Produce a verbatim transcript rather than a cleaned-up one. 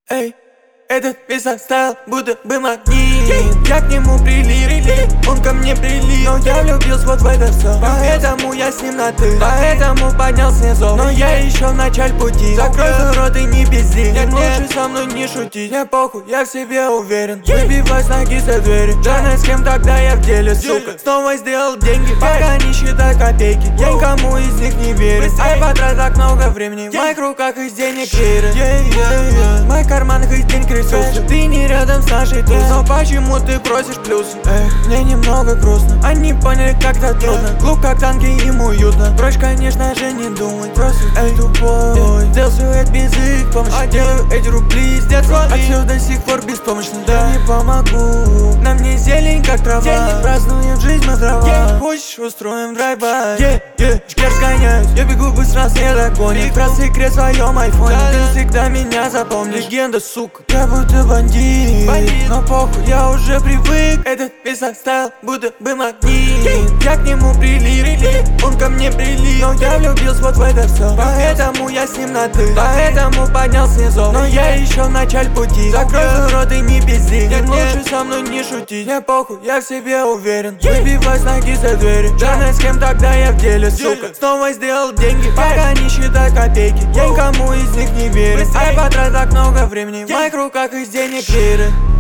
Эй, этот весь оставил, будто бы магнит. Я к нему прилип, он ко мне прилип. Но я влюбился вот в это все, поэтому я с ним на ты. Поэтому поднял снизу, но я еще в начале пути. Закрой свой рот и не пизди, нет, лучше со мной не шутить. Мне похуй, я в себе уверен. Выбивай с ноги за двери. Жанна, с кем тогда я в деле, сука. Снова сделал деньги, пока не считай копейки. Я никому из них не верю. Ай, потрать так много времени, в моих руках из денег веры. В моих карманах из денег ресурсы. Ты не рядом с нашей тусой, но почему ты просишь плюс? Эх, мне немного грустно. Они поняли, как это трудно. Клуб как танки, им уютно. Проще, конечно же, не думать. Просто, эй, тупой, сделал все это без их помощи. А делаю эти рубли с детства, отсюда до сих пор беспомощно. Да, не помогу, на мне зелень как трава. Празднуем жизнь мы дрова. yeah. Хочешь, устроим драйв-бай. yeah, yeah. Шкер сгоняюсь, я бегу быстро, след догонит. Про секрет в своем айфоне, ты всегда меня запомнишь. Легенда, сука, я будто бандит, бандит. Но похуй, я уже привык. Этот весь оставил, будто бы магнит. Я к нему прилип, он ко мне прилип. Но я влюбился вот в это все, поэтому я с ним на ты. Поэтому поднял снизу, но я еще в начале пути. Закрой свой рот и не пизди, нет, лучше со мной не шутить. Мне похуй, я в себе уверен. Выбивай с ноги за двери. Жанна, с кем тогда я в деле, сука. Снова сделал деньги, пока не считай копейки. Я никому из них не верю. Ай, потрать так много времени, в моих руках из денег веры.